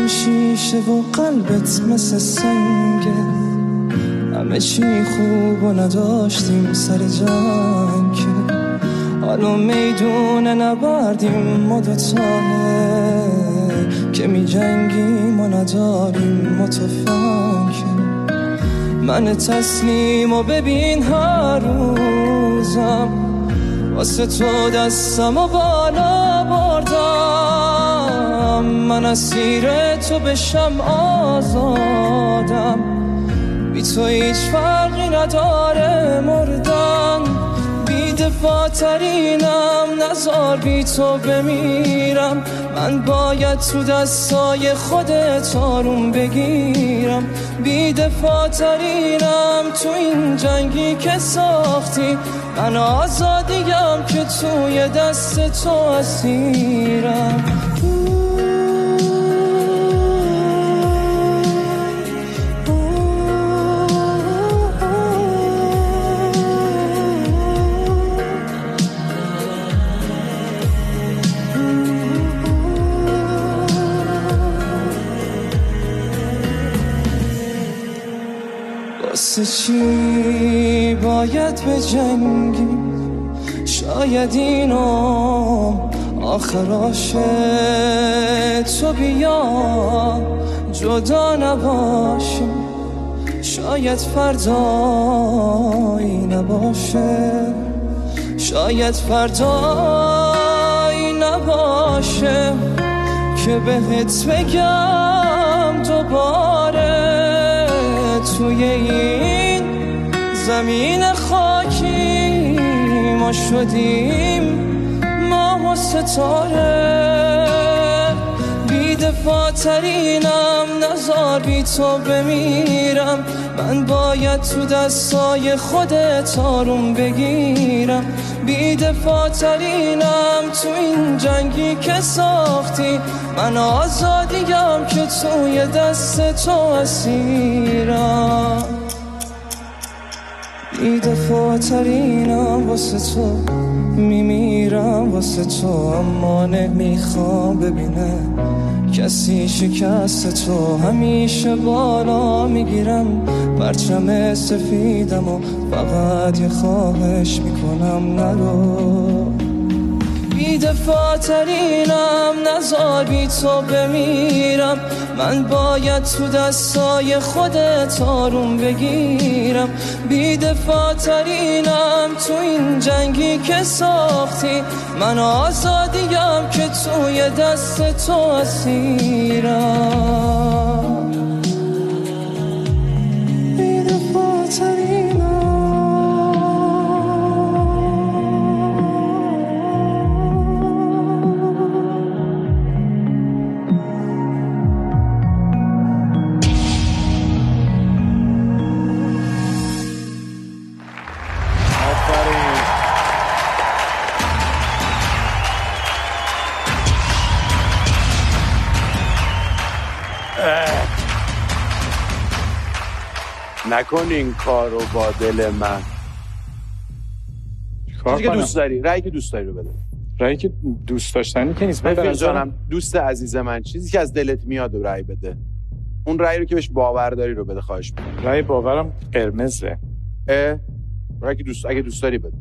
شیشه و قلبت مثل سنگه، همه چی خوب و نداشتیم سر جنگ که حالا میدونه نبردیم ما دوتاه که می جنگیم و نداریم ما تفنگ. من تسلیم و ببین هر روزم واسه تو دستم و بالا بردم، من اسیر تو بشم آزادم، بی تو هیچ فرقی نداره مردن، بی دفاع ترینم نزار بی تو بمیرم، من باید تو دستای خودت آروم بگیرم، بی دفاع ترینم تو این جنگی که ساختی، من آزادیم که توی دست تو اسیرم. واسه چی باید به جنگی؟ شاید اینو آخراشه، تو بیا جدا نباشیم، شاید فردایی نباشه، شاید فردایی نباشه که بهت بگم دوباره توی این زمین خاکی ما شدیم ماه و ستاره، بی دفاع ترینم نزار بی تو بمیرم، من باید تو دستای خودت آروم بگیرم، بی دفاع ترینم تو این جنگی که ساختی، من آزادیم که توی دست تو اسیرم، بی دفاع ترینم واسه تو میمیرم واسه تو، اما نمیخوام ببینه کسی شکست تو، همیشه بالا میگیرم پرچم سفیدم و فقط یه خواهش میکنم نرو، بی دفاع ترینم نزار بی تو بمیرم، من باید تو دستای خودت آروم بگیرم، بی دفاع ترینم تو این جنگی که ساختی، من آزادیم که توی دست تو اسیرم، بی دفاع ترینم. نکن این کارو با دل من. چیزی که دوست داری، رأیی که دوست داری رو بده. رأیی که دوست داشتنی که نیست. من جانم دوست عزیز من، چیزی که از دلت میاد رو رأی بده. اون رأیی رو که بهش باور داری رو بده، خواهش می‌کنم. رأی باورم قرمزه. رأیی که اگه دوست داری بده.